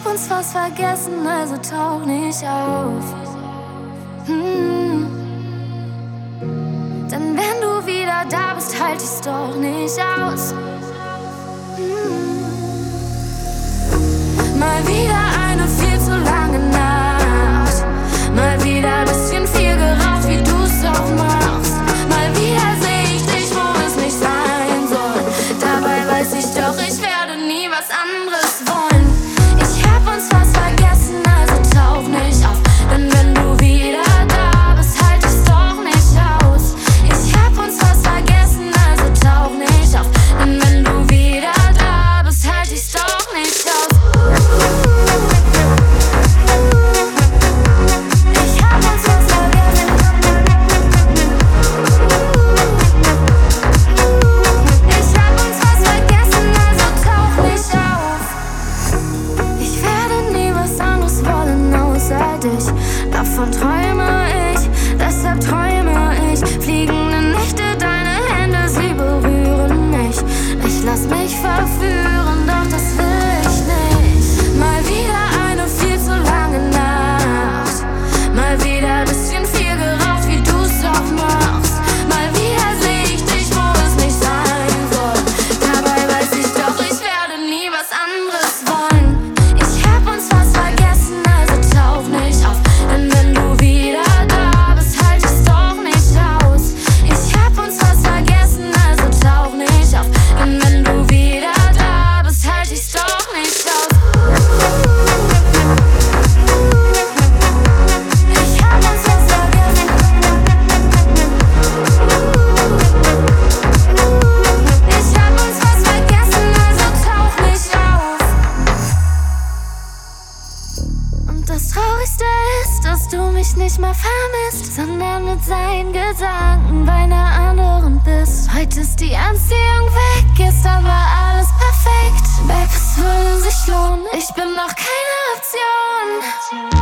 uns fast vergessen, also tauch nicht auf. Denn wenn du wieder da bist, halt ich's doch nicht aus. Mal wieder eine viel zu lange Nacht. Mal wieder ein bisschen viel geraucht, wie du's auch machst. Mal wieder seh ich dich, wo es nicht sein soll. Dabei weiß ich doch, ich werde nie was anderes wollen. Ich hab uns fast vergessen, also tauch nicht auf. Denn wenn du wieder da bist, halt ich's doch nicht aus. Ich hab uns fast vergessen, also tauch nicht auf. Denn wenn du wieder da bist, halt ich's doch nicht aus. Davon träume ich, deshalb träume ich. Fliegende Nächte, deine Hände, sie berühren mich. Ich lass mich verführen, doch das will ich nicht. Mal wieder eine viel zu lange Nacht. Mal wieder ein bisschen viel geraucht, wie du's auch machst. Mal wieder seh ich dich, wo es nicht sein soll. Dabei weiß ich doch, ich werde nie was anderes wollen. Ich hab uns fast vergessen, also tauch nicht auf. Denn wenn du wieder da bist, halt ich's doch nicht aus. Ich hab uns fast vergessen, also tauch nicht auf. Denn wenn du wieder da bist, halt ich's doch nicht aus. Ich hab uns fast vergessen. Ich hab uns fast vergessen, also tauch nicht auf. Und das Traurigste ist, dass du mich nicht mehr vermisst, sondern mit seinen Gedanken bei einer anderen bist. Heute ist die Anziehung weg, gestern war alles perfekt. Babe, es würde sich lohnen, ich bin noch keine Option.